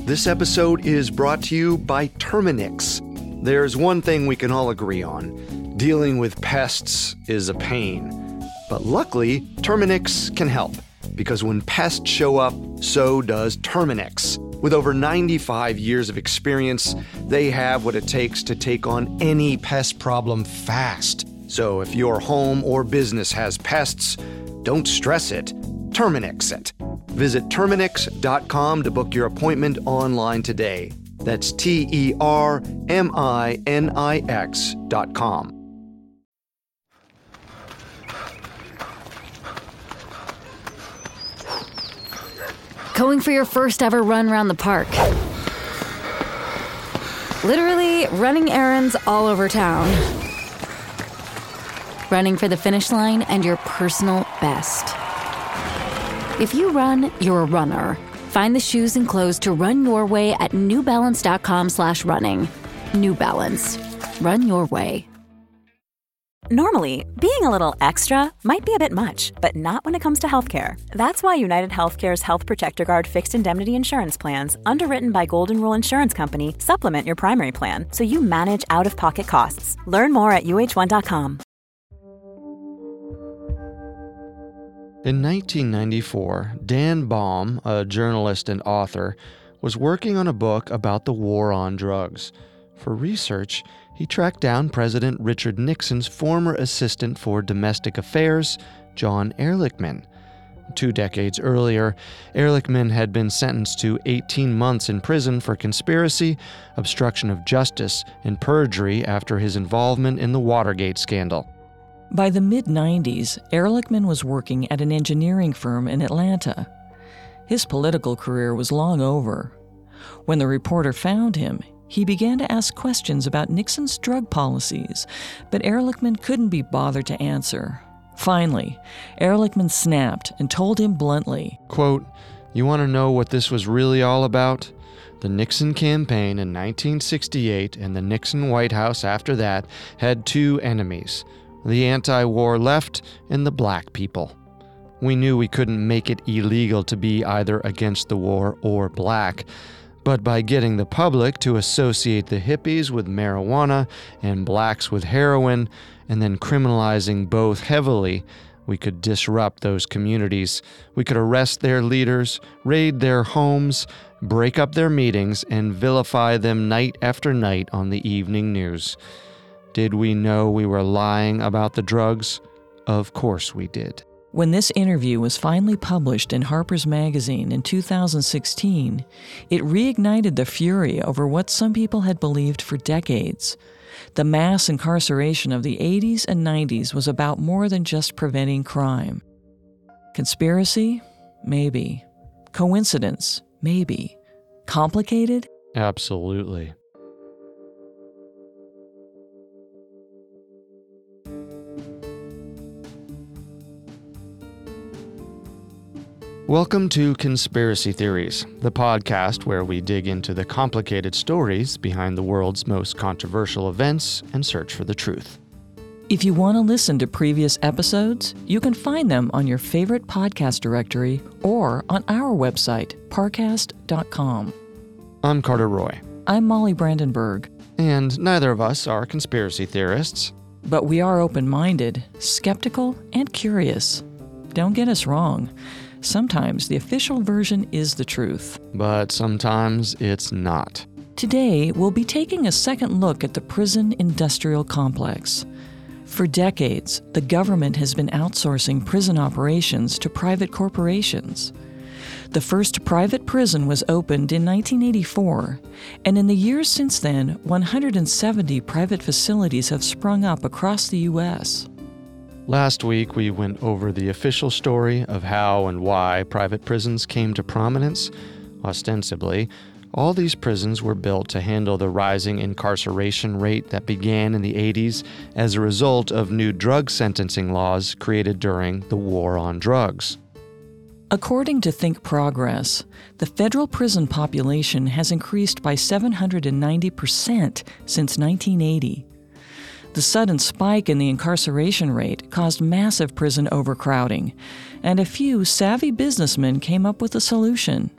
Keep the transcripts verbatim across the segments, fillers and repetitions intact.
This episode is brought to you by Terminix. There's one thing we can all agree on. Dealing with pests is a pain. But luckily, Terminix can help. Because when pests show up, so does Terminix. With over ninety-five years of experience, they have what it takes to take on any pest problem fast. So if your home or business has pests, don't stress it. Terminix it. Visit Terminix dot com to book your appointment online today. That's T E R M I N I X dot com. Going for your first ever run around the park. Literally running errands all over town. Running for the finish line and your personal best. If you run, you're a runner. Find the shoes and clothes to run your way at new balance dot com slash running. New Balance. Run your way. Normally, being a little extra might be a bit much, but not when it comes to healthcare. That's why United Healthcare's Health Protector Guard fixed indemnity insurance plans, underwritten by Golden Rule Insurance Company, supplement your primary plan so you manage out-of-pocket costs. Learn more at U H one dot com. In nineteen ninety-four, Dan Baum, a journalist and author, was working on a book about the war on drugs. For research, he tracked down President Richard Nixon's former assistant for domestic affairs, John Ehrlichman. Two decades earlier, Ehrlichman had been sentenced to eighteen months in prison for conspiracy, obstruction of justice, and perjury after his involvement in the Watergate scandal. By the mid nineties, Ehrlichman was working at an engineering firm in Atlanta. His political career was long over. When the reporter found him, he began to ask questions about Nixon's drug policies, but Ehrlichman couldn't be bothered to answer. Finally, Ehrlichman snapped and told him bluntly, quote, "You want to know what this was really all about? The Nixon campaign in nineteen sixty-eight and the Nixon White House after that had two enemies. The anti-war left and the black people. We knew we couldn't make it illegal to be either against the war or black, but by getting the public to associate the hippies with marijuana and blacks with heroin, and then criminalizing both heavily, we could disrupt those communities. We could arrest their leaders, raid their homes, break up their meetings, and vilify them night after night on the evening news. Did we know we were lying about the drugs? Of course we did." When this interview was finally published in Harper's Magazine in two thousand sixteen, it reignited the fury over what some people had believed for decades. The mass incarceration of the eighties and nineties was about more than just preventing crime. Conspiracy? Maybe. Coincidence? Maybe. Complicated? Absolutely. Welcome to Conspiracy Theories, the podcast where we dig into the complicated stories behind the world's most controversial events and search for the truth. If you want to listen to previous episodes, you can find them on your favorite podcast directory or on our website, parcast dot com. I'm Carter Roy. I'm Molly Brandenburg. And neither of us are conspiracy theorists. But we are open-minded, skeptical, and curious. Don't get us wrong. Sometimes the official version is the truth. But sometimes it's not. Today, we'll be taking a second look at the prison industrial complex. For decades, the government has been outsourcing prison operations to private corporations. The first private prison was opened in nineteen eighty-four, and in the years since then, one hundred seventy private facilities have sprung up across the U S Last week, we went over the official story of how and why private prisons came to prominence. Ostensibly, all these prisons were built to handle the rising incarceration rate that began in the eighties as a result of new drug sentencing laws created during the war on drugs. According to Think Progress, the federal prison population has increased by seven hundred ninety percent since nineteen eighty. The sudden spike in the incarceration rate caused massive prison overcrowding, and a few savvy businessmen came up with a solution.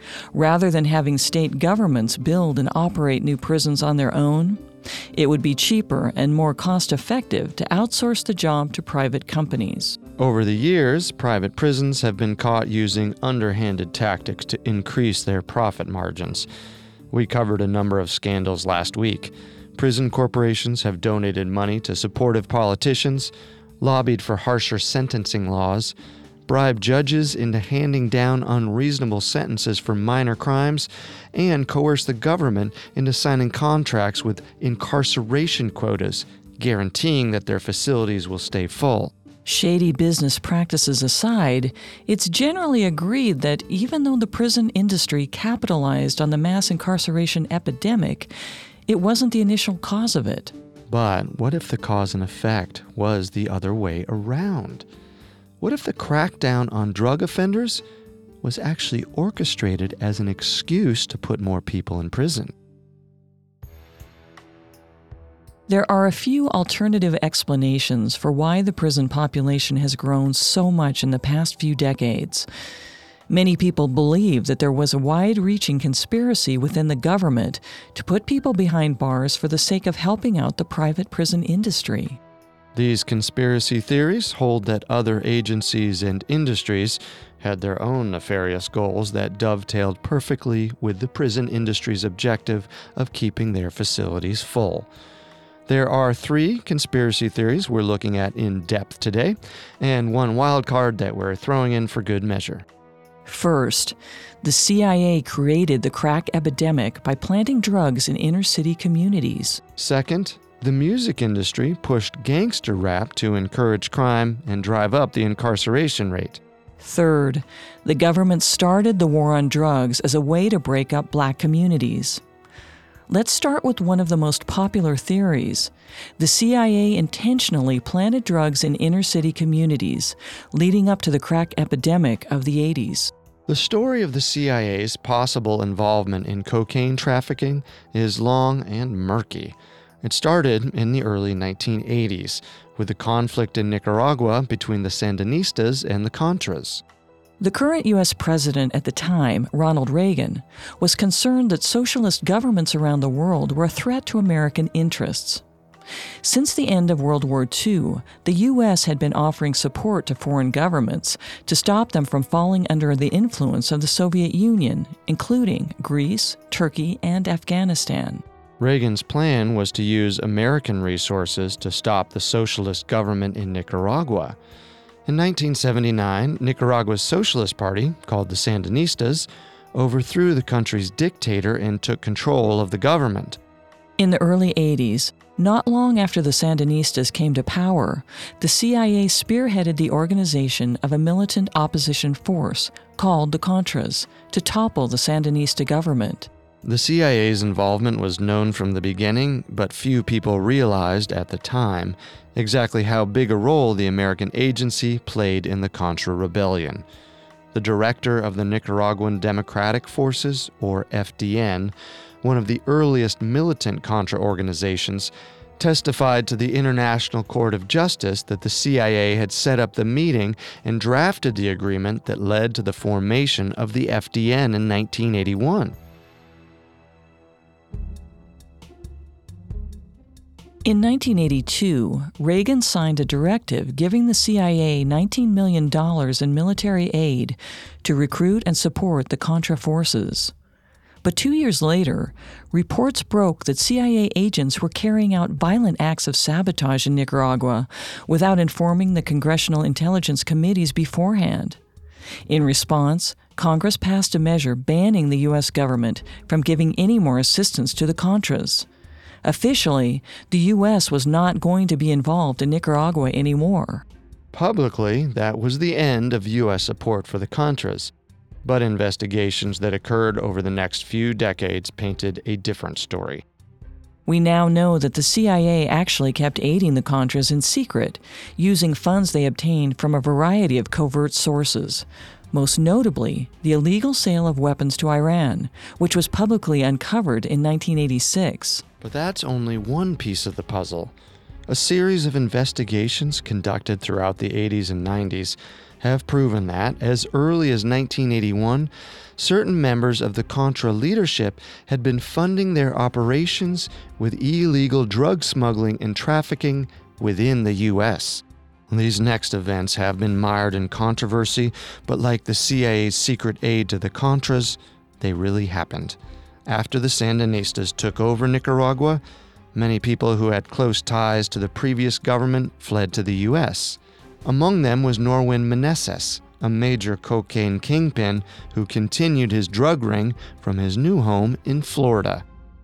Rather than having state governments build and operate new prisons on their own, it would be cheaper and more cost-effective to outsource the job to private companies. Over the years, private prisons have been caught using underhanded tactics to increase their profit margins. We covered a number of scandals last week. Prison corporations have donated money to supportive politicians, lobbied for harsher sentencing laws, bribed judges into handing down unreasonable sentences for minor crimes, and coerced the government into signing contracts with incarceration quotas, guaranteeing that their facilities will stay full. Shady business practices aside, it's generally agreed that even though the prison industry capitalized on the mass incarceration epidemic, it wasn't the initial cause of it. But what if the cause and effect was the other way around? What if the crackdown on drug offenders was actually orchestrated as an excuse to put more people in prison? There are a few alternative explanations for why the prison population has grown so much in the past few decades. Many people believe that there was a wide-reaching conspiracy within the government to put people behind bars for the sake of helping out the private prison industry. These conspiracy theories hold that other agencies and industries had their own nefarious goals that dovetailed perfectly with the prison industry's objective of keeping their facilities full. There are three conspiracy theories we're looking at in depth today, and one wild card that we're throwing in for good measure. First, the C I A created the crack epidemic by planting drugs in inner-city communities. Second, the music industry pushed gangster rap to encourage crime and drive up the incarceration rate. Third, the government started the war on drugs as a way to break up black communities. Let's start with one of the most popular theories. The C I A intentionally planted drugs in inner-city communities, leading up to the crack epidemic of the eighties. The story of the C I A's possible involvement in cocaine trafficking is long and murky. It started in the early nineteen eighties, with the conflict in Nicaragua between the Sandinistas and the Contras. The current U S president at the time, Ronald Reagan, was concerned that socialist governments around the world were a threat to American interests. Since the end of World War Two, the U S had been offering support to foreign governments to stop them from falling under the influence of the Soviet Union, including Greece, Turkey, and Afghanistan. Reagan's plan was to use American resources to stop the socialist government in Nicaragua. In nineteen seventy-nine, Nicaragua's Socialist Party, called the Sandinistas, overthrew the country's dictator and took control of the government. In the early eighties, not long after the Sandinistas came to power, the C I A spearheaded the organization of a militant opposition force called the Contras to topple the Sandinista government. The C I A's involvement was known from the beginning, but few people realized at the time exactly how big a role the American agency played in the Contra Rebellion. The director of the Nicaraguan Democratic Forces, or F D N, one of the earliest militant Contra organizations, testified to the International Court of Justice that the C I A had set up the meeting and drafted the agreement that led to the formation of the F D N in nineteen eighty-one. In nineteen eighty-two, Reagan signed a directive giving the C I A nineteen million dollars in military aid to recruit and support the Contra forces. But two years later, reports broke that C I A agents were carrying out violent acts of sabotage in Nicaragua without informing the Congressional Intelligence Committees beforehand. In response, Congress passed a measure banning the U S government from giving any more assistance to the Contras. Officially, the U S was not going to be involved in Nicaragua anymore. Publicly, that was the end of U S support for the Contras, but investigations that occurred over the next few decades painted a different story. We now know that the C I A actually kept aiding the Contras in secret, using funds they obtained from a variety of covert sources, most notably the illegal sale of weapons to Iran, which was publicly uncovered in nineteen eighty-six. But that's only one piece of the puzzle. A series of investigations conducted throughout the eighties and nineties have proven that, as early as nineteen eighty-one, certain members of the Contra leadership had been funding their operations with illegal drug smuggling and trafficking within the U S. These next events have been mired in controversy, but like the C I A's secret aid to the Contras, they really happened. After the Sandinistas took over Nicaragua, many people who had close ties to the previous government fled to the U S. Among them was Norwin Meneses, a major cocaine kingpin who continued his drug ring from his new home in Florida.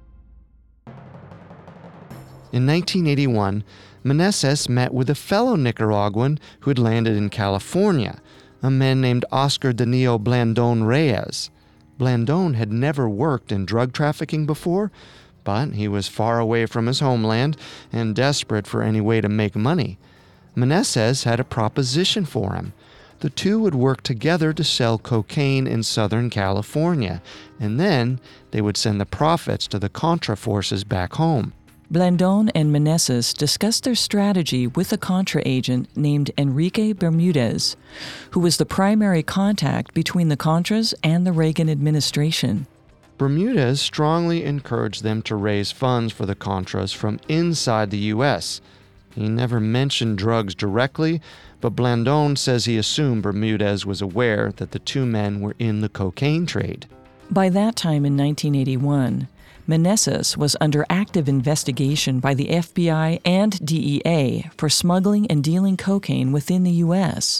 In nineteen eighty-one, Meneses met with a fellow Nicaraguan who had landed in California, a man named Oscar Danilo Blandón Reyes. Blandón had never worked in drug trafficking before, but he was far away from his homeland and desperate for any way to make money. Meneses had a proposition for him. The two would work together to sell cocaine in Southern California, and then they would send the profits to the Contra forces back home. Blandón and Meneses discussed their strategy with a Contra agent named Enrique Bermudez, who was the primary contact between the Contras and the Reagan administration. Bermudez strongly encouraged them to raise funds for the Contras from inside the U S. He never mentioned drugs directly, but Blandón says he assumed Bermudez was aware that the two men were in the cocaine trade. By that time in nineteen eighty-one, Meneses was under active investigation by the F B I and D E A for smuggling and dealing cocaine within the U S.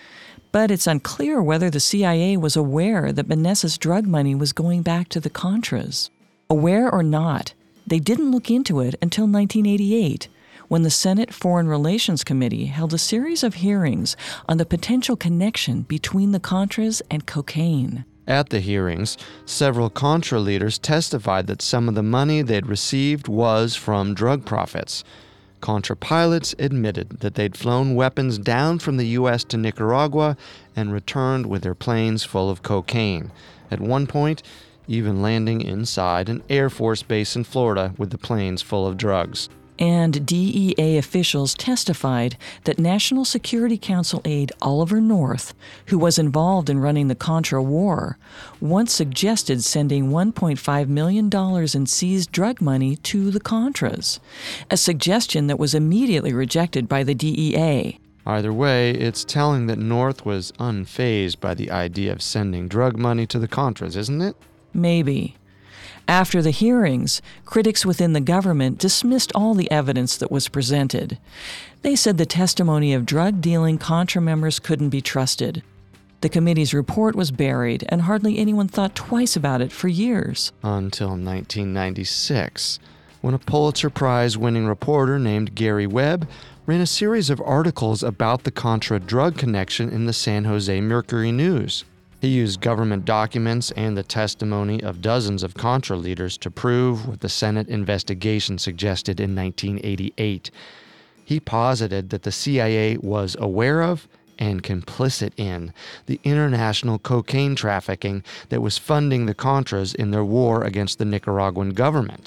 But it's unclear whether the C I A was aware that Meneses' drug money was going back to the Contras. Aware or not, they didn't look into it until nineteen eighty-eight, when the Senate Foreign Relations Committee held a series of hearings on the potential connection between the Contras and cocaine. At the hearings, several Contra leaders testified that some of the money they'd received was from drug profits. Contra pilots admitted that they'd flown weapons down from the U S to Nicaragua and returned with their planes full of cocaine, at one point even landing inside an Air Force base in Florida with the planes full of drugs. And D E A officials testified that National Security Council aide Oliver North, who was involved in running the Contra war, once suggested sending one point five million dollars in seized drug money to the Contras, a suggestion that was immediately rejected by the D E A. Either way, it's telling that North was unfazed by the idea of sending drug money to the Contras, isn't it? Maybe. After the hearings, critics within the government dismissed all the evidence that was presented. They said the testimony of drug-dealing Contra members couldn't be trusted. The committee's report was buried, and hardly anyone thought twice about it for years. Until nineteen ninety-six, when a Pulitzer Prize-winning reporter named Gary Webb ran a series of articles about the Contra drug connection in the San Jose Mercury News. He used government documents and the testimony of dozens of Contra leaders to prove what the Senate investigation suggested in nineteen eighty-eight. He posited that the C I A was aware of and complicit in the international cocaine trafficking that was funding the Contras in their war against the Nicaraguan government.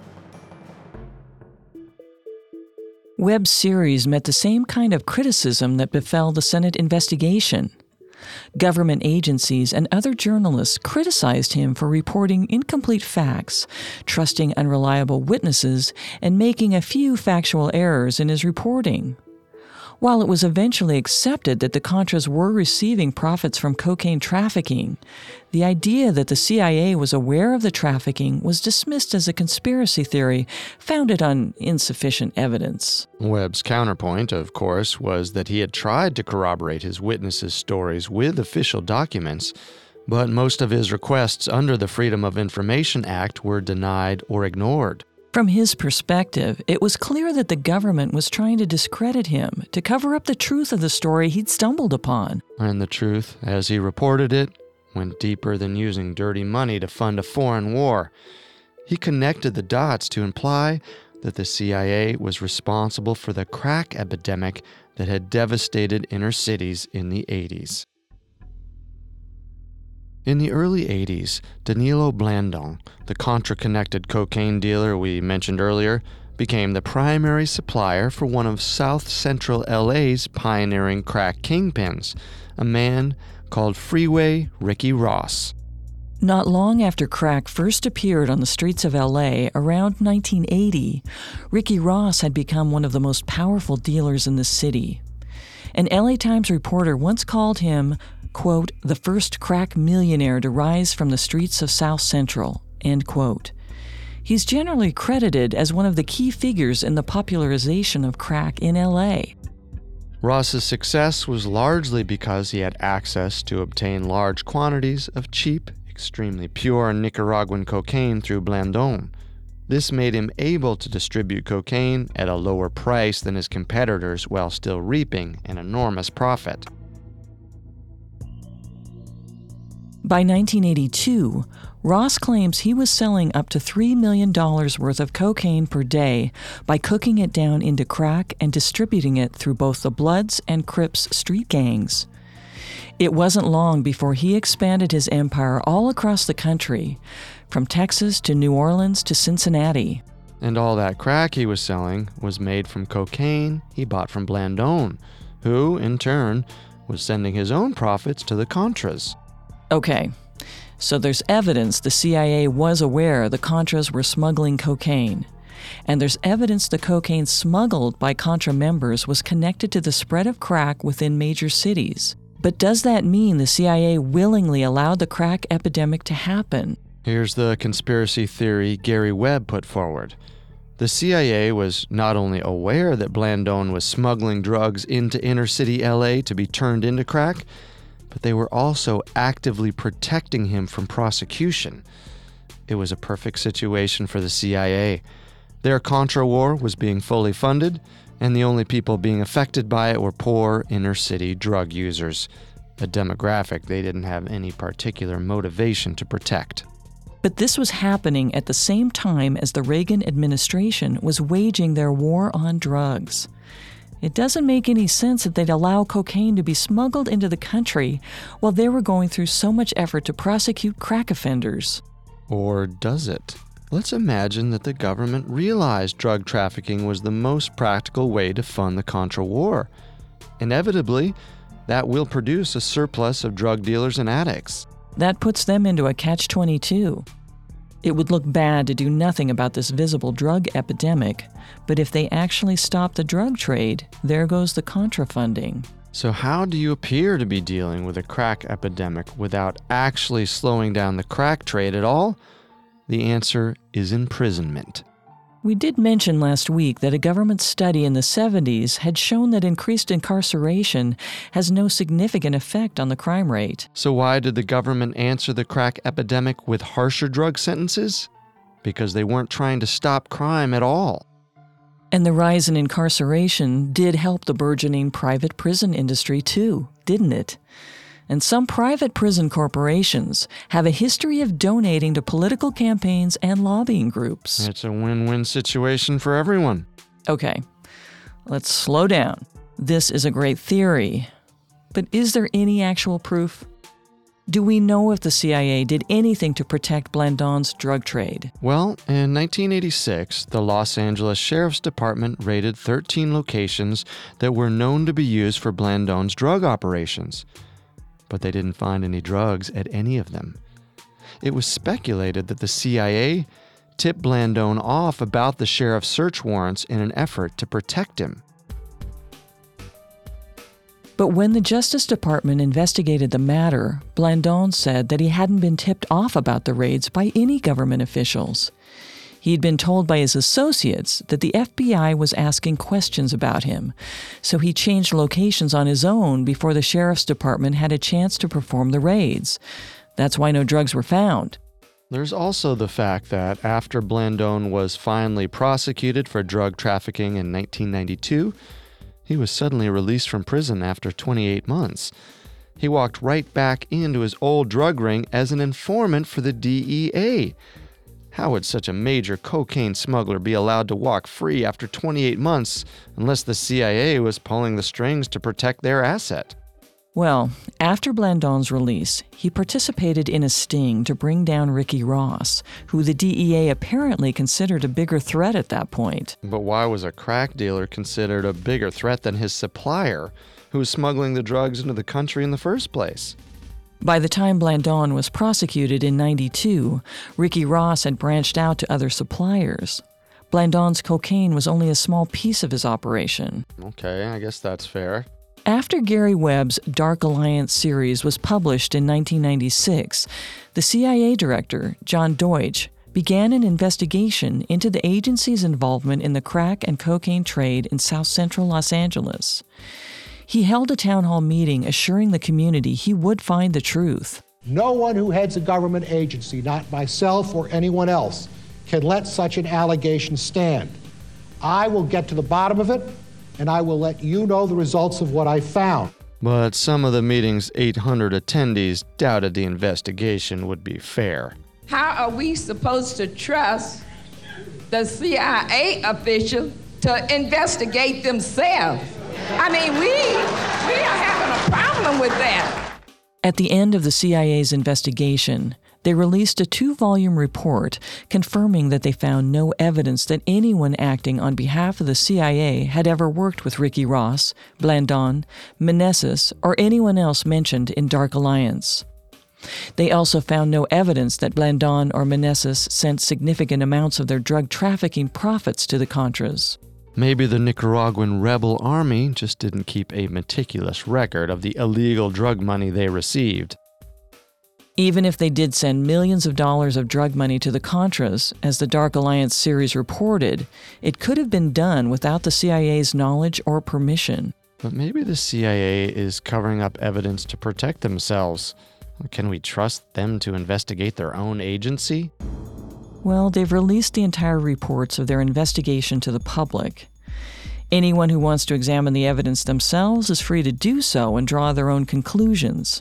Webb's series met the same kind of criticism that befell the Senate investigation. Government agencies and other journalists criticized him for reporting incomplete facts, trusting unreliable witnesses, and making a few factual errors in his reporting. While it was eventually accepted that the Contras were receiving profits from cocaine trafficking, the idea that the C I A was aware of the trafficking was dismissed as a conspiracy theory founded on insufficient evidence. Webb's counterpoint, of course, was that he had tried to corroborate his witnesses' stories with official documents, but most of his requests under the Freedom of Information Act were denied or ignored. From his perspective, it was clear that the government was trying to discredit him, to cover up the truth of the story he'd stumbled upon. And the truth, as he reported it, went deeper than using dirty money to fund a foreign war. He connected the dots to imply that the C I A was responsible for the crack epidemic that had devastated inner cities in the eighties. In the early eighties, Danilo Blandón, the Contra-connected cocaine dealer we mentioned earlier, became the primary supplier for one of South Central L A's pioneering crack kingpins, a man called Freeway Ricky Ross. Not long after crack first appeared on the streets of L A, around nineteen eighty, Ricky Ross had become one of the most powerful dealers in the city. An L A Times reporter once called him, quote, the first crack millionaire to rise from the streets of South Central, end quote. He's generally credited as one of the key figures in the popularization of crack in L A. Ross's success was largely because he had access to obtain large quantities of cheap, extremely pure Nicaraguan cocaine through Blandón. This made him able to distribute cocaine at a lower price than his competitors while still reaping an enormous profit. By nineteen eighty-two, Ross claims he was selling up to three million dollars worth of cocaine per day by cooking it down into crack and distributing it through both the Bloods and Crips street gangs. It wasn't long before he expanded his empire all across the country, from Texas to New Orleans to Cincinnati. And all that crack he was selling was made from cocaine he bought from Blandón, who, in turn, was sending his own profits to the Contras. Okay, so there's evidence the C I A was aware the Contras were smuggling cocaine. And there's evidence the cocaine smuggled by Contra members was connected to the spread of crack within major cities. But does that mean the C I A willingly allowed the crack epidemic to happen? Here's the conspiracy theory Gary Webb put forward. The C I A was not only aware that Blandón was smuggling drugs into inner-city L A to be turned into crack, but they were also actively protecting him from prosecution. It was a perfect situation for the C I A. Their Contra war was being fully funded, and the only people being affected by it were poor inner-city drug users, a demographic they didn't have any particular motivation to protect. But this was happening at the same time as the Reagan administration was waging their war on drugs. It doesn't make any sense that they'd allow cocaine to be smuggled into the country while they were going through so much effort to prosecute crack offenders. Or does it? Let's imagine that the government realized drug trafficking was the most practical way to fund the Contra war. Inevitably, that will produce a surplus of drug dealers and addicts. That puts them into a catch twenty-two. It would look bad to do nothing about this visible drug epidemic, but if they actually stop the drug trade, there goes the Contra funding. So how do you appear to be dealing with a crack epidemic without actually slowing down the crack trade at all? The answer is imprisonment. We did mention last week that a government study in the seventies had shown that increased incarceration has no significant effect on the crime rate. So why did the government answer the crack epidemic with harsher drug sentences? Because they weren't trying to stop crime at all. And the rise in incarceration did help the burgeoning private prison industry too, didn't it? And some private prison corporations have a history of donating to political campaigns and lobbying groups. It's a win-win situation for everyone. Okay, let's slow down. This is a great theory, but is there any actual proof? Do we know if the C I A did anything to protect Blandón's drug trade? Well, in nineteen eighty-six, the Los Angeles Sheriff's Department raided thirteen locations that were known to be used for Blandón's drug operations. But they didn't find any drugs at any of them. It was speculated that the C I A tipped Blandón off about the sheriff's search warrants in an effort to protect him. But when the Justice Department investigated the matter, Blandón said that he hadn't been tipped off about the raids by any government officials. He'd been told by his associates that the F B I was asking questions about him, so he changed locations on his own before the sheriff's department had a chance to perform the raids. That's why no drugs were found. There's also the fact that after Blandón was finally prosecuted for drug trafficking in nineteen ninety-two, he was suddenly released from prison after twenty-eight months. He walked right back into his old drug ring as an informant for the D E A. How would such a major cocaine smuggler be allowed to walk free after twenty-eight months unless the C I A was pulling the strings to protect their asset? Well, after Blandón's release, he participated in a sting to bring down Ricky Ross, who the D E A apparently considered a bigger threat at that point. But why was a crack dealer considered a bigger threat than his supplier, who was smuggling the drugs into the country in the first place. By the time Blandon was prosecuted in ninety-two, Ricky Ross had branched out to other suppliers. Blandon's cocaine was only a small piece of his operation. Okay, I guess that's fair. After Gary Webb's Dark Alliance series was published in nineteen ninety-six, the C I A director, John Deutsch, began an investigation into the agency's involvement in the crack and cocaine trade in South Central Los Angeles. He held a town hall meeting assuring the community he would find the truth. No one who heads a government agency, not myself or anyone else, can let such an allegation stand. I will get to the bottom of it, and I will let you know the results of what I found. But some of the meeting's eight hundred attendees doubted the investigation would be fair. How are we supposed to trust the C I A officials to investigate themselves? I mean, we, we are having a problem with that. At the end of the C I A's investigation, they released a two-volume report confirming that they found no evidence that anyone acting on behalf of the C I A had ever worked with Ricky Ross, Blandon, Meneses, or anyone else mentioned in Dark Alliance. They also found no evidence that Blandon or Meneses sent significant amounts of their drug trafficking profits to the Contras. Maybe the Nicaraguan rebel army just didn't keep a meticulous record of the illegal drug money they received. Even if they did send millions of dollars of drug money to the Contras, as the Dark Alliance series reported, it could have been done without the C I A's knowledge or permission. But maybe the C I A is covering up evidence to protect themselves. Can we trust them to investigate their own agency? Well, they've released the entire reports of their investigation to the public. Anyone who wants to examine the evidence themselves is free to do so and draw their own conclusions.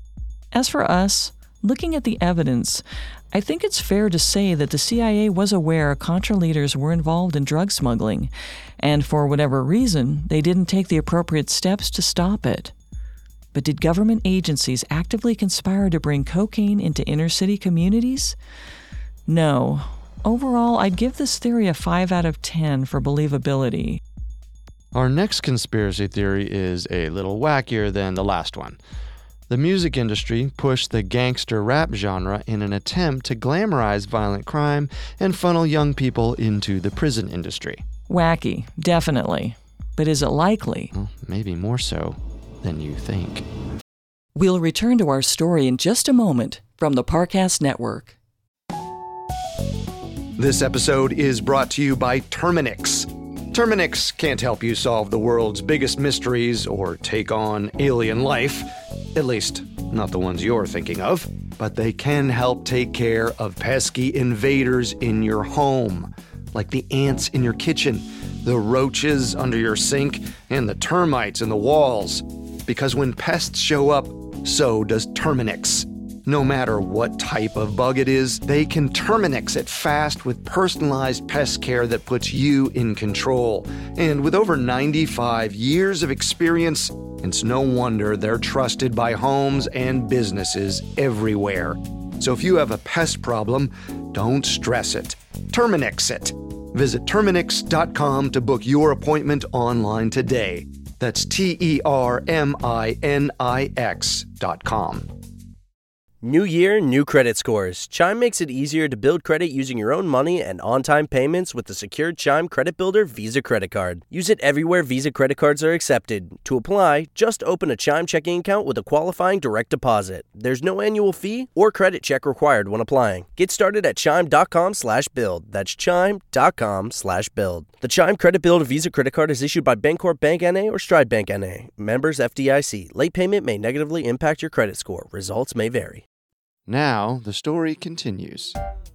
As for us, looking at the evidence, I think it's fair to say that the C I A was aware Contra leaders were involved in drug smuggling, and for whatever reason, they didn't take the appropriate steps to stop it. But did government agencies actively conspire to bring cocaine into inner-city communities? No. Overall, I'd give this theory a five out of ten for believability. Our next conspiracy theory is a little wackier than the last one. The music industry pushed the gangster rap genre in an attempt to glamorize violent crime and funnel young people into the prison industry. Wacky, definitely. But is it likely? Well, maybe more so than you think. We'll return to our story in just a moment from the Parcast Network. This episode is brought to you by Terminix. Terminix can't help you solve the world's biggest mysteries or take on alien life, at least not the ones you're thinking of, but they can help take care of pesky invaders in your home, like the ants in your kitchen, the roaches under your sink, and the termites in the walls. Because when pests show up, so does Terminix. No matter what type of bug it is, they can Terminix it fast with personalized pest care that puts you in control. And with over ninety-five years of experience, it's no wonder they're trusted by homes and businesses everywhere. So if you have a pest problem, don't stress it. Terminix it. Visit Terminix dot com to book your appointment online today. That's T E R M I N I X dot com. New year, new credit scores. Chime makes it easier to build credit using your own money and on-time payments with the secured Chime Credit Builder Visa Credit Card. Use it everywhere Visa credit cards are accepted. To apply, just open a Chime checking account with a qualifying direct deposit. There's no annual fee or credit check required when applying. Get started at chime.com slash build. That's chime.com slash build. The Chime Credit Builder Visa Credit Card is issued by Bancorp Bank N A or Stride Bank N A. Members F D I C. Late payment may negatively impact your credit score. Results may vary. Now, the story continues.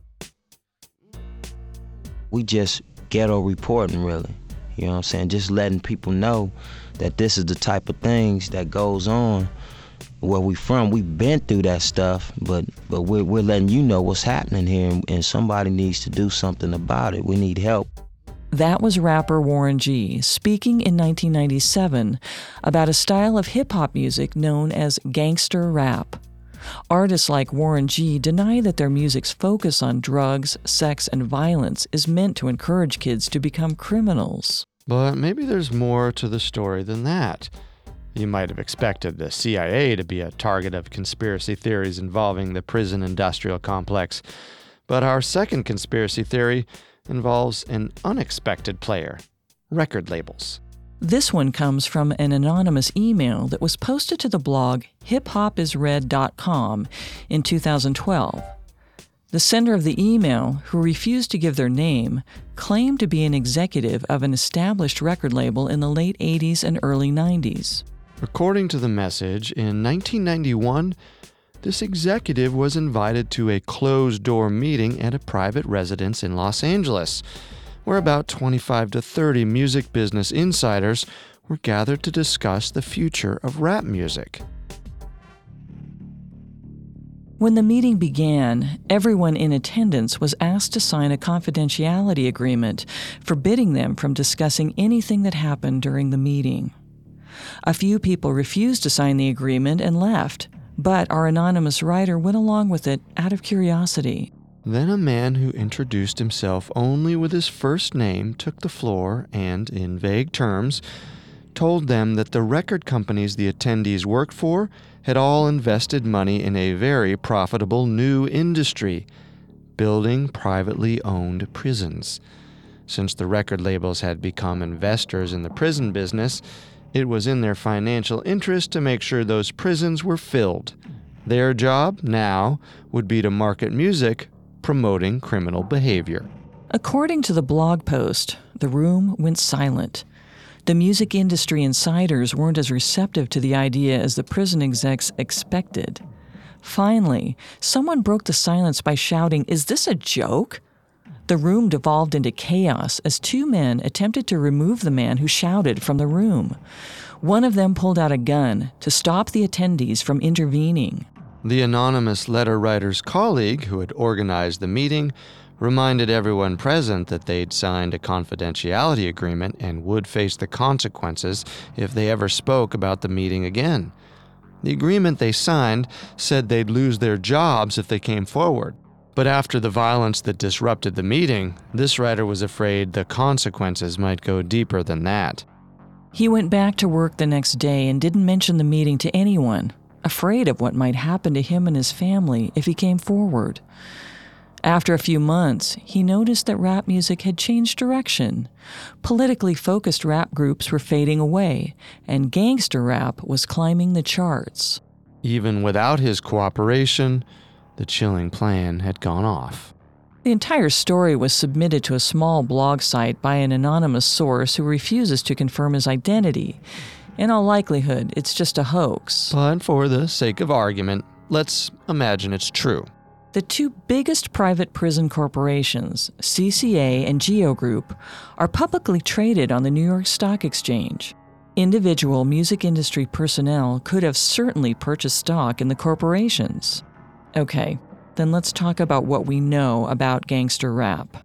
We just ghetto reporting, really. You know what I'm saying? Just letting people know that this is the type of things that goes on where we from. We've been through that stuff, but but we're, we're letting you know what's happening here, and, and somebody needs to do something about it. We need help. That was rapper Warren G speaking in nineteen ninety-seven about a style of hip-hop music known as gangster rap. Artists like Warren G deny that their music's focus on drugs, sex, and violence is meant to encourage kids to become criminals. But maybe there's more to the story than that. You might have expected the C I A to be a target of conspiracy theories involving the prison industrial complex. But our second conspiracy theory involves an unexpected player: record labels. This one comes from an anonymous email that was posted to the blog hip hop is red dot com in two thousand twelve. The sender of the email, who refused to give their name, claimed to be an executive of an established record label in the late eighties and early nineties. According to the message, in nineteen ninety-one, this executive was invited to a closed-door meeting at a private residence in Los Angeles, where about twenty-five to thirty music business insiders were gathered to discuss the future of rap music. When the meeting began, everyone in attendance was asked to sign a confidentiality agreement forbidding them from discussing anything that happened during the meeting. A few people refused to sign the agreement and left, but our anonymous writer went along with it out of curiosity. Then a man who introduced himself only with his first name took the floor and, in vague terms, told them that the record companies the attendees worked for had all invested money in a very profitable new industry: building privately owned prisons. Since the record labels had become investors in the prison business, it was in their financial interest to make sure those prisons were filled. Their job now would be to market music promoting criminal behavior. According to the blog post, the room went silent. The music industry insiders weren't as receptive to the idea as the prison execs expected. Finally, someone broke the silence by shouting, "Is this a joke?" The room devolved into chaos as two men attempted to remove the man who shouted from the room. One of them pulled out a gun to stop the attendees from intervening. The anonymous letter writer's colleague, who had organized the meeting, reminded everyone present that they'd signed a confidentiality agreement and would face the consequences if they ever spoke about the meeting again. The agreement they signed said they'd lose their jobs if they came forward. But after the violence that disrupted the meeting, this writer was afraid the consequences might go deeper than that. He went back to work the next day and didn't mention the meeting to anyone, afraid of what might happen to him and his family if he came forward. After a few months, he noticed that rap music had changed direction. Politically focused rap groups were fading away, and gangster rap was climbing the charts. Even without his cooperation, the chilling plan had gone off. The entire story was submitted to a small blog site by an anonymous source who refuses to confirm his identity. In all likelihood, it's just a hoax. But for the sake of argument, let's imagine it's true. The two biggest private prison corporations, C C A and Geo Group, are publicly traded on the New York Stock Exchange. Individual music industry personnel could have certainly purchased stock in the corporations. Okay, then let's talk about what we know about gangster rap.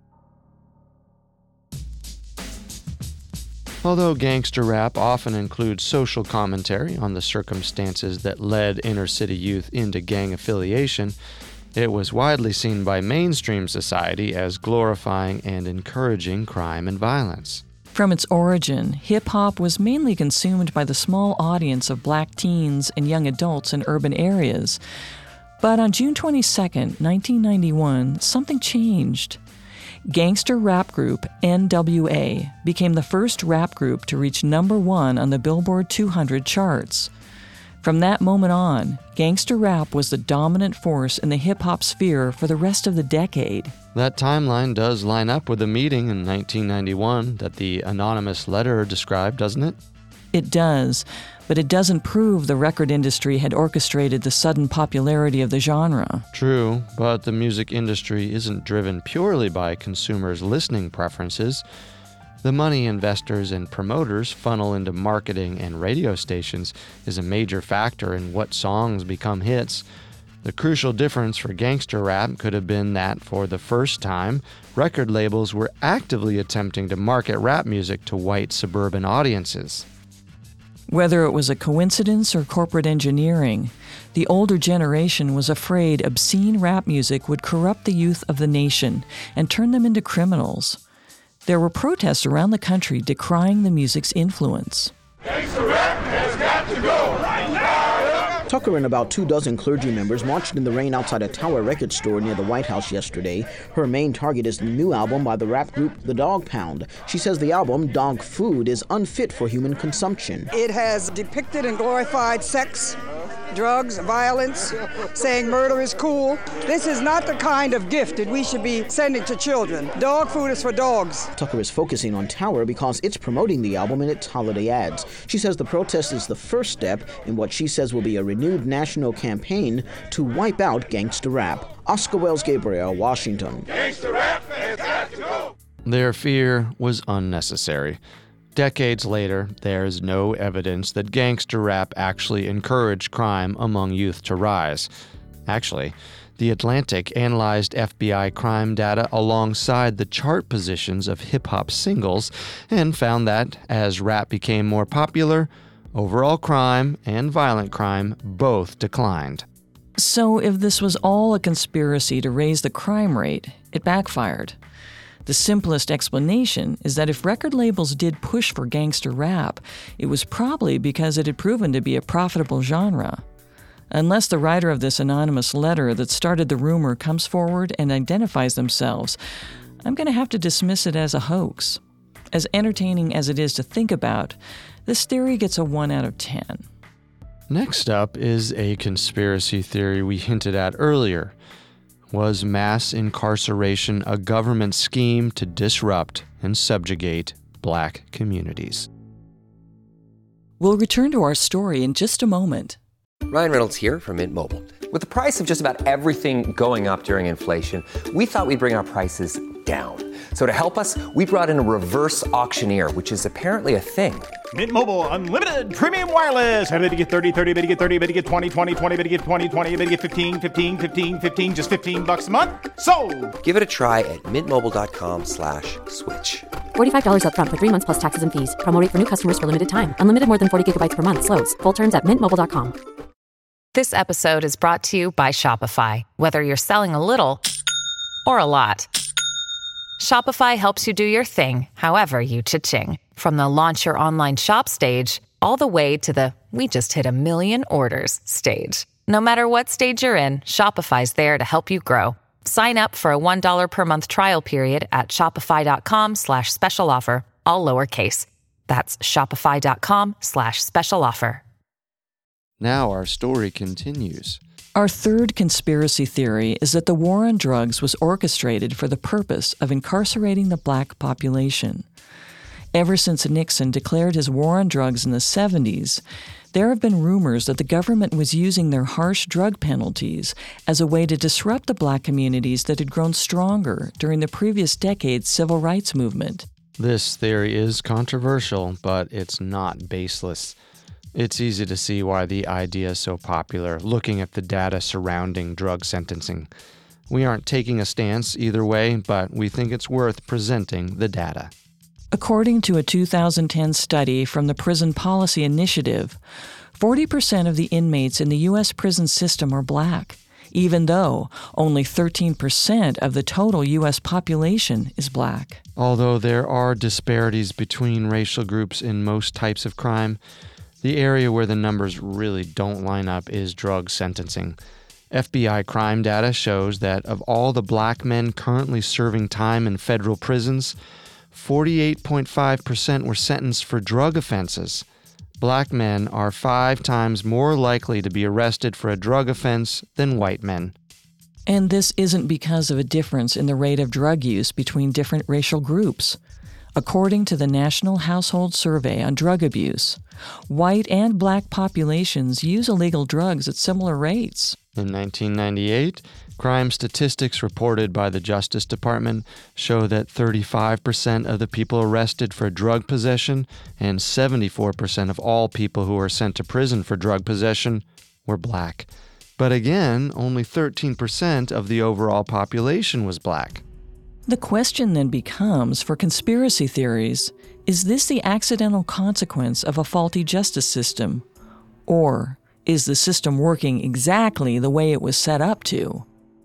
Although gangster rap often includes social commentary on the circumstances that led inner-city youth into gang affiliation, it was widely seen by mainstream society as glorifying and encouraging crime and violence. From its origin, hip-hop was mainly consumed by the small audience of black teens and young adults in urban areas. But on June twenty-second, nineteen ninety-one, something changed. Gangster rap group N W A became the first rap group to reach number one on the Billboard two hundred charts. From that moment on, gangster rap was the dominant force in the hip-hop sphere for the rest of the decade. That timeline does line up with the meeting in nineteen ninety-one that the anonymous letterer described, doesn't it? It does, but it doesn't prove the record industry had orchestrated the sudden popularity of the genre. True, but the music industry isn't driven purely by consumers' listening preferences. The money investors and promoters funnel into marketing and radio stations is a major factor in what songs become hits. The crucial difference for gangster rap could have been that, for the first time, record labels were actively attempting to market rap music to white suburban audiences. Whether it was a coincidence or corporate engineering, the older generation was afraid obscene rap music would corrupt the youth of the nation and turn them into criminals. There were protests around the country decrying the music's influence. Gangsta rap has got got to go right now. Tucker and about two dozen clergy members marched in the rain outside a Tower record store near the White House yesterday. Her main target is the new album by the rap group The Dog Pound. She says the album, Dog Food, is unfit for human consumption. It has depicted and glorified sex, drugs, violence, saying murder is cool. This is not the kind of gift that we should be sending to children. Dog food is for dogs. Tucker is focusing on Tower because it's promoting the album in its holiday ads. She says the protest is the first step in what she says will be a renewed national campaign to wipe out gangsta rap. Oscar Wells Gabriel, Washington. Gangsta rap has got to go. Their fear was unnecessary. Decades later, there's no evidence that gangster rap actually encouraged crime among youth to rise. Actually, The Atlantic analyzed F B I crime data alongside the chart positions of hip-hop singles and found that, as rap became more popular, overall crime and violent crime both declined. So if this was all a conspiracy to raise the crime rate, it backfired. The simplest explanation is that if record labels did push for gangster rap, it was probably because it had proven to be a profitable genre. Unless the writer of this anonymous letter that started the rumor comes forward and identifies themselves, I'm going to have to dismiss it as a hoax. As entertaining as it is to think about, this theory gets a one out of ten. Next up is a conspiracy theory we hinted at earlier. Was mass incarceration a government scheme to disrupt and subjugate black communities? We'll return to our story in just a moment. Ryan Reynolds here from Mint Mobile. With the price of just about everything going up during inflation, we thought we'd bring our prices down. So to help us, we brought in a reverse auctioneer, which is apparently a thing. Mint Mobile Unlimited Premium Wireless. How to get thirty, thirty, how to get thirty, how to get twenty, twenty, twenty, how to get twenty, twenty, how to get fifteen, fifteen, fifteen, fifteen, just fifteen bucks a month? Sold! Give it a try at mintmobile.com slash switch. forty-five dollars up front for three months plus taxes and fees. Promo rate for new customers for limited time. Unlimited more than forty gigabytes per month. Slows full terms at mint mobile dot com. This episode is brought to you by Shopify. Whether you're selling a little or a lot, Shopify helps you do your thing, however you cha-ching. From the launch your online shop stage, all the way to the we just hit a million orders stage. No matter what stage you're in, Shopify's there to help you grow. Sign up for a one dollar per month trial period at shopify.com slash special offer, all lowercase. That's shopify.com slash special offer. Now our story continues. Our third conspiracy theory is that the war on drugs was orchestrated for the purpose of incarcerating the black population. Ever since Nixon declared his war on drugs in the seventies, there have been rumors that the government was using their harsh drug penalties as a way to disrupt the black communities that had grown stronger during the previous decade's civil rights movement. This theory is controversial, but it's not baseless. It's easy to see why the idea is so popular, looking at the data surrounding drug sentencing. We aren't taking a stance either way, but we think it's worth presenting the data. According to a two thousand ten study from the Prison Policy Initiative, forty percent of the inmates in the U S prison system are black, even though only thirteen percent of the total U S population is black. Although there are disparities between racial groups in most types of crime, the area where the numbers really don't line up is drug sentencing. F B I crime data shows that of all the black men currently serving time in federal prisons, forty-eight point five percent were sentenced for drug offenses. Black men are five times more likely to be arrested for a drug offense than white men. And this isn't because of a difference in the rate of drug use between different racial groups. According to the National Household Survey on Drug Abuse, white and black populations use illegal drugs at similar rates. In nineteen ninety-eight, crime statistics reported by the Justice Department show that thirty-five percent of the people arrested for drug possession and seventy-four percent of all people who were sent to prison for drug possession were black. But again, only thirteen percent of the overall population was black. The question then becomes, for conspiracy theories, is this the accidental consequence of a faulty justice system? Or is the system working exactly the way it was set up to?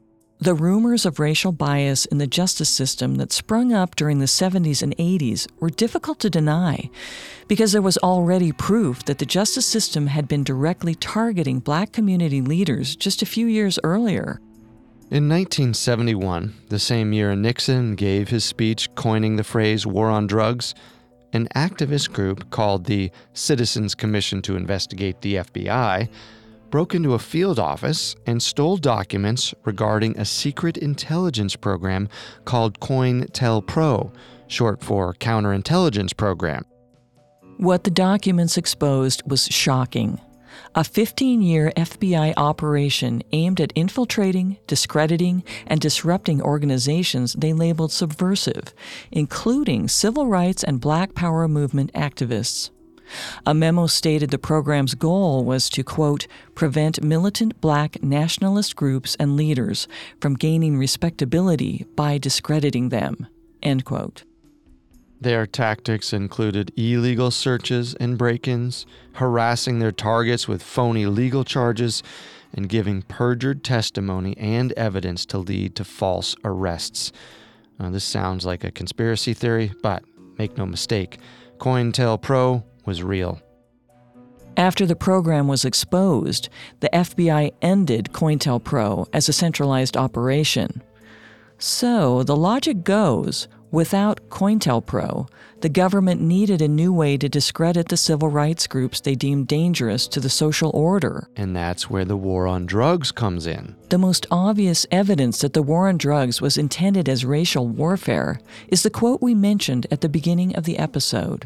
The rumors of racial bias in the justice system that sprung up during the seventies and eighties were difficult to deny because there was already proof that the justice system had been directly targeting black community leaders just a few years earlier. In nineteen seventy-one, the same year Nixon gave his speech coining the phrase war on drugs, an activist group called the Citizens Commission to Investigate the F B I broke into a field office and stole documents regarding a secret intelligence program called COINTELPRO, short for Counterintelligence Program. What the documents exposed was shocking. A fifteen-year F B I operation aimed at infiltrating, discrediting, and disrupting organizations they labeled subversive, including civil rights and Black Power movement activists. A memo stated the program's goal was to, quote, prevent militant black nationalist groups and leaders from gaining respectability by discrediting them, end quote. Their tactics included illegal searches and break-ins, harassing their targets with phony legal charges, and giving perjured testimony and evidence to lead to false arrests. Now, this sounds like a conspiracy theory, but make no mistake, COINTELPRO was real. After the program was exposed, the F B I ended COINTELPRO as a centralized operation. So the logic goes, without COINTELPRO, the government needed a new way to discredit the civil rights groups they deemed dangerous to the social order. And that's where the war on drugs comes in. The most obvious evidence that the war on drugs was intended as racial warfare is the quote we mentioned at the beginning of the episode.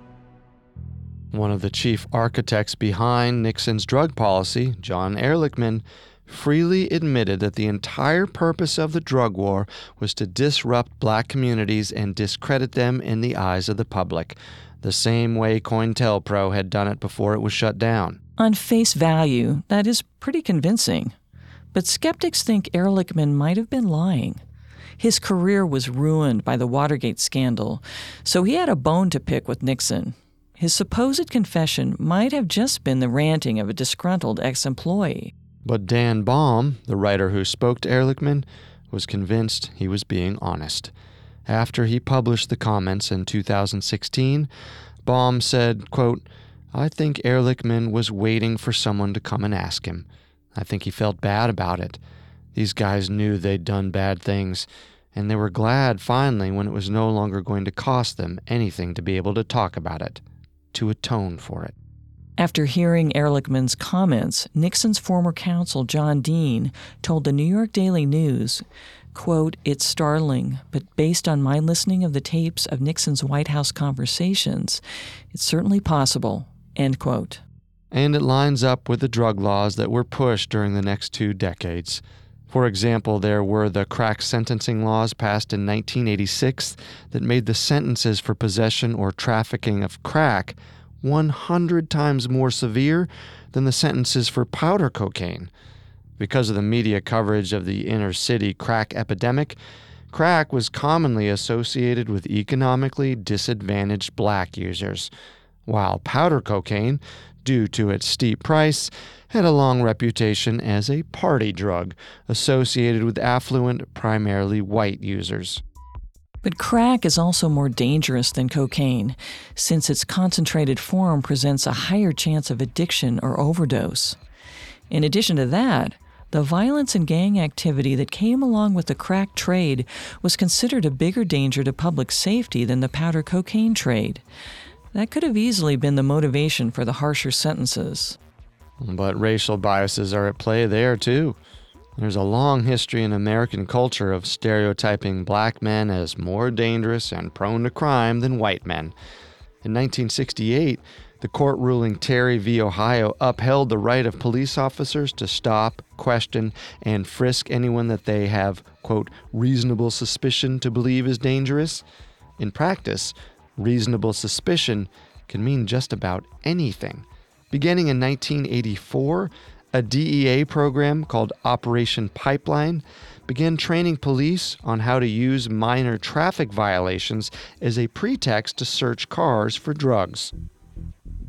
One of the chief architects behind Nixon's drug policy, John Ehrlichman, freely admitted that the entire purpose of the drug war was to disrupt black communities and discredit them in the eyes of the public, the same way COINTELPRO had done it before it was shut down. On face value, that is pretty convincing. But skeptics think Ehrlichman might have been lying. His career was ruined by the Watergate scandal, so he had a bone to pick with Nixon. His supposed confession might have just been the ranting of a disgruntled ex-employee. But Dan Baum, the writer who spoke to Ehrlichman, was convinced he was being honest. After he published the comments in two thousand sixteen, Baum said, quote, I think Ehrlichman was waiting for someone to come and ask him. I think he felt bad about it. These guys knew they'd done bad things, and they were glad finally when it was no longer going to cost them anything to be able to talk about it, to atone for it. After hearing Ehrlichman's comments, Nixon's former counsel, John Dean, told the New York Daily News, quote, it's startling, but based on my listening of the tapes of Nixon's White House conversations, it's certainly possible, end quote. And it lines up with the drug laws that were pushed during the next two decades. For example, there were the crack sentencing laws passed in nineteen eighty-six that made the sentences for possession or trafficking of crack one hundred times more severe than the sentences for powder cocaine. Because of the media coverage of the inner-city crack epidemic, crack was commonly associated with economically disadvantaged black users, while powder cocaine, due to its steep price, had a long reputation as a party drug associated with affluent, primarily white users. But crack is also more dangerous than cocaine, since its concentrated form presents a higher chance of addiction or overdose. In addition to that, the violence and gang activity that came along with the crack trade was considered a bigger danger to public safety than the powder cocaine trade. That could have easily been the motivation for the harsher sentences. But racial biases are at play there, too. There's a long history in American culture of stereotyping black men as more dangerous and prone to crime than white men. In nineteen sixty-eight, the court ruling Terry v. Ohio upheld the right of police officers to stop, question, and frisk anyone that they have, quote, reasonable suspicion to believe is dangerous. In practice, reasonable suspicion can mean just about anything. Beginning in nineteen eighty-four, a D E A program called Operation Pipeline began training police on how to use minor traffic violations as a pretext to search cars for drugs.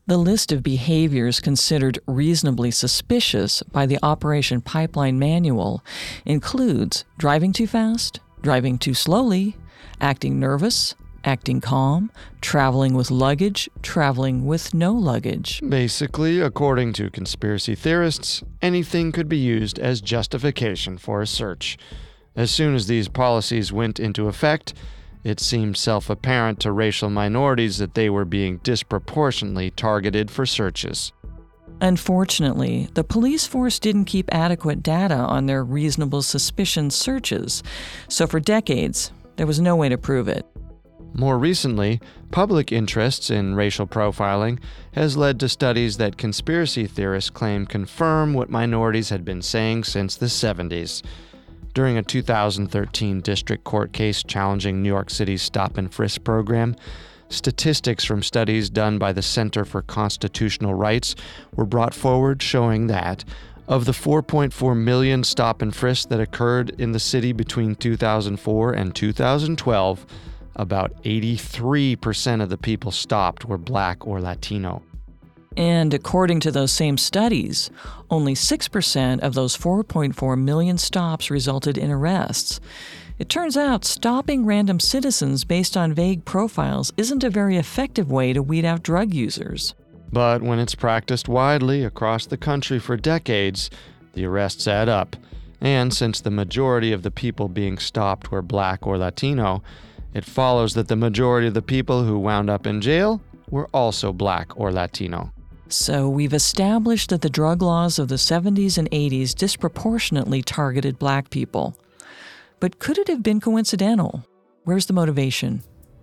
The list of behaviors considered reasonably suspicious by the Operation Pipeline Manual includes driving too fast, driving too slowly, acting nervous, acting calm, traveling with luggage, traveling with no luggage. Basically, according to conspiracy theorists, anything could be used as justification for a search. As soon as these policies went into effect, it seemed self-apparent to racial minorities that they were being disproportionately targeted for searches. Unfortunately, the police force didn't keep adequate data on their reasonable suspicion searches, so for decades, there was no way to prove it. More recently, public interests in racial profiling has led to studies that conspiracy theorists claim confirm what minorities had been saying since the seventies. During a two thousand thirteen district court case challenging New York City's stop and frisk program, statistics from studies done by the Center for Constitutional Rights were brought forward showing that of the four point four million stop and frisks that occurred in the city between two thousand four and two thousand twelve, about eighty-three percent of the people stopped were Black or Latino. And according to those same studies, only six percent of those four point four million stops resulted in arrests. It turns out stopping random citizens based on vague profiles isn't a very effective way to weed out drug users. But when it's practiced widely across the country for decades, the arrests add up. And since the majority of the people being stopped were Black or Latino, it follows that the majority of the people who wound up in jail were also Black or Latino. So we've established that the drug laws of the seventies and eighties disproportionately targeted Black people. But could it have been coincidental? Where's the motivation?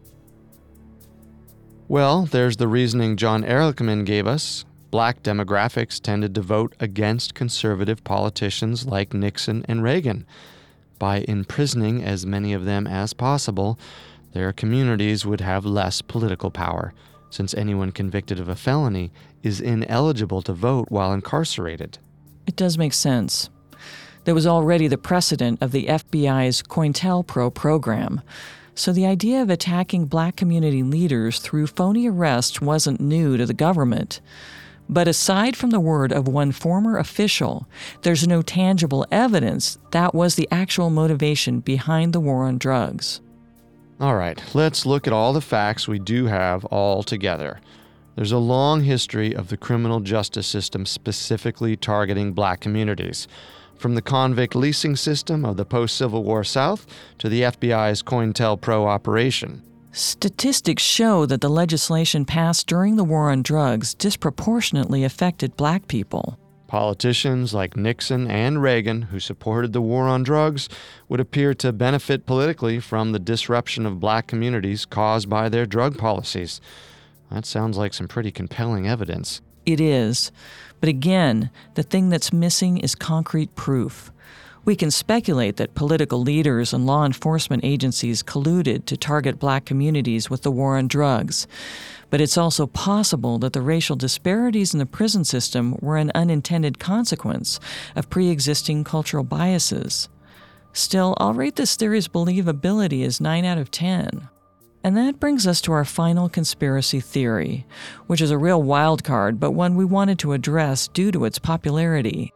Well, there's the reasoning John Ehrlichman gave us. Black demographics tended to vote against conservative politicians like Nixon and Reagan. By imprisoning as many of them as possible, their communities would have less political power, since anyone convicted of a felony is ineligible to vote while incarcerated. It does make sense. There was already the precedent of the F B I's COINTELPRO program, so the idea of attacking Black community leaders through phony arrests wasn't new to the government. But aside from the word of one former official, there's no tangible evidence that was the actual motivation behind the war on drugs. All right, let's look at all the facts we do have all together. There's a long history of the criminal justice system specifically targeting Black communities, from the convict leasing system of the post-Civil War South to the F B I's COINTELPRO operation. Statistics show that the legislation passed during the war on drugs disproportionately affected Black people. Politicians like Nixon and Reagan, who supported the war on drugs, would appear to benefit politically from the disruption of Black communities caused by their drug policies. That sounds like some pretty compelling evidence. It is. But again, the thing that's missing is concrete proof. We can speculate that political leaders and law enforcement agencies colluded to target Black communities with the war on drugs. But it's also possible that the racial disparities in the prison system were an unintended consequence of pre-existing cultural biases. Still, I'll rate this theory's believability as nine out of ten. And that brings us to our final conspiracy theory, which is a real wild card, but one we wanted to address due to its popularity.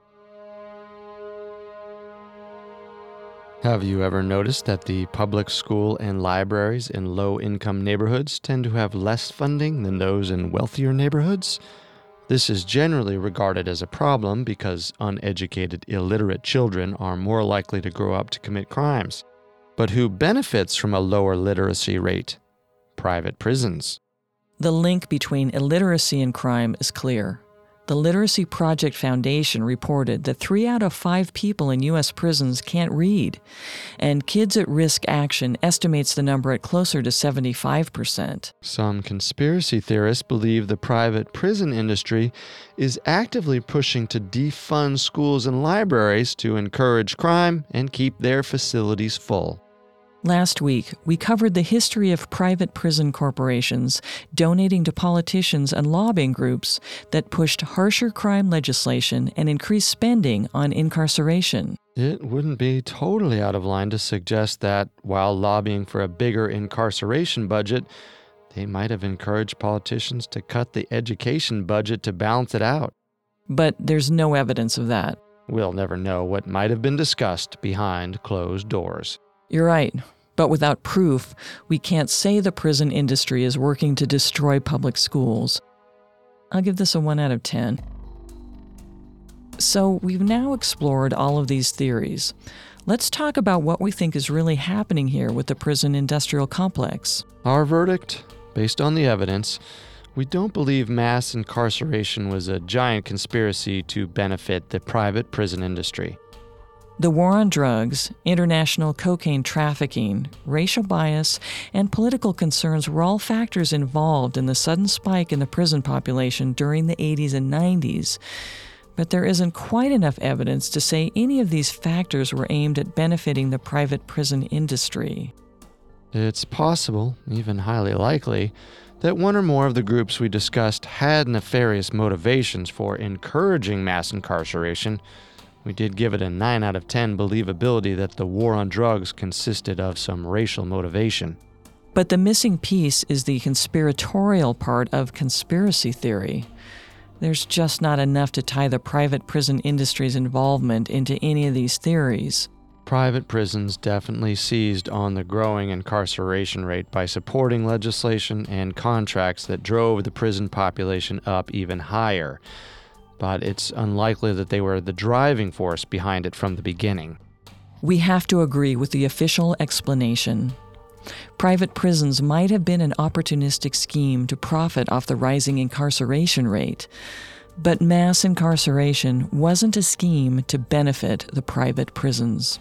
Have you ever noticed that the public school and libraries in low-income neighborhoods tend to have less funding than those in wealthier neighborhoods? This is generally regarded as a problem because uneducated, illiterate children are more likely to grow up to commit crimes. But who benefits from a lower literacy rate? Private prisons. The link between illiteracy and crime is clear. The Literacy Project Foundation reported that three out of five people in U S prisons can't read, and Kids at Risk Action estimates the number at closer to seventy-five percent. Some conspiracy theorists believe the private prison industry is actively pushing to defund schools and libraries to encourage crime and keep their facilities full. Last week, we covered the history of private prison corporations donating to politicians and lobbying groups that pushed harsher crime legislation and increased spending on incarceration. It wouldn't be totally out of line to suggest that, while lobbying for a bigger incarceration budget, They might have encouraged politicians to cut the education budget to balance it out. But there's no evidence of that. We'll never know what might have been discussed behind closed doors. You're right. But without proof, we can't say the prison industry is working to destroy public schools. I'll give this a one out of ten. So we've now explored all of these theories. Let's talk about what we think is really happening here with the prison industrial complex. Our verdict, based on the evidence, we don't believe mass incarceration was a giant conspiracy to benefit the private prison industry. The war on drugs, international cocaine trafficking, racial bias, and political concerns were all factors involved in the sudden spike in the prison population during the eighties and nineties. But there isn't quite enough evidence to say any of these factors were aimed at benefiting the private prison industry. It's possible, even highly likely, that one or more of the groups we discussed had nefarious motivations for encouraging mass incarceration. We did give it a nine out of ten believability that the war on drugs consisted of some racial motivation. But the missing piece is the conspiratorial part of conspiracy theory. There's just not enough to tie the private prison industry's involvement into any of these theories. Private prisons definitely seized on the growing incarceration rate by supporting legislation and contracts that drove the prison population up even higher. But it's unlikely that they were the driving force behind it from the beginning. We have to agree with the official explanation. Private prisons might have been an opportunistic scheme to profit off the rising incarceration rate, but mass incarceration wasn't a scheme to benefit the private prisons.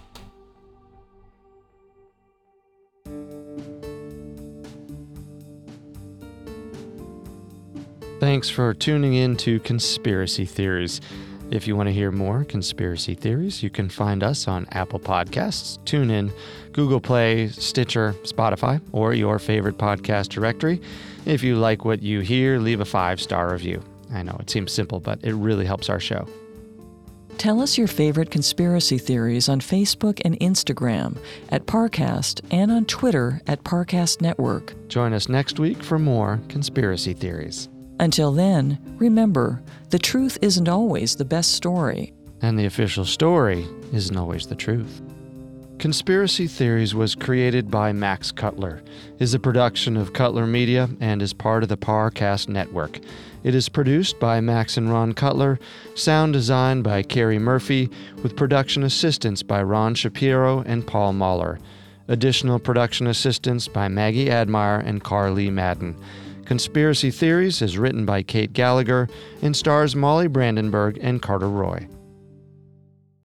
Thanks for tuning in to Conspiracy Theories. If you want to hear more conspiracy theories, you can find us on Apple Podcasts, TuneIn, Google Play, Stitcher, Spotify, or your favorite podcast directory. If you like what you hear, leave a five-star review. I know it seems simple, but it really helps our show. Tell us your favorite conspiracy theories on Facebook and Instagram at Parcast and on Twitter at Parcast Network. Join us next week for more conspiracy theories. Until then, remember, the truth isn't always the best story. And the official story isn't always the truth. Conspiracy Theories was created by Max Cutler, is a production of Cutler Media, and is part of the Parcast Network. It is produced by Max and Ron Cutler, sound design by Carrie Murphy, with production assistance by Ron Shapiro and Paul Mahler. Additional production assistance by Maggie Admire and Carly Madden. Conspiracy Theories is written by Kate Gallagher and stars Molly Brandenburg and Carter Roy.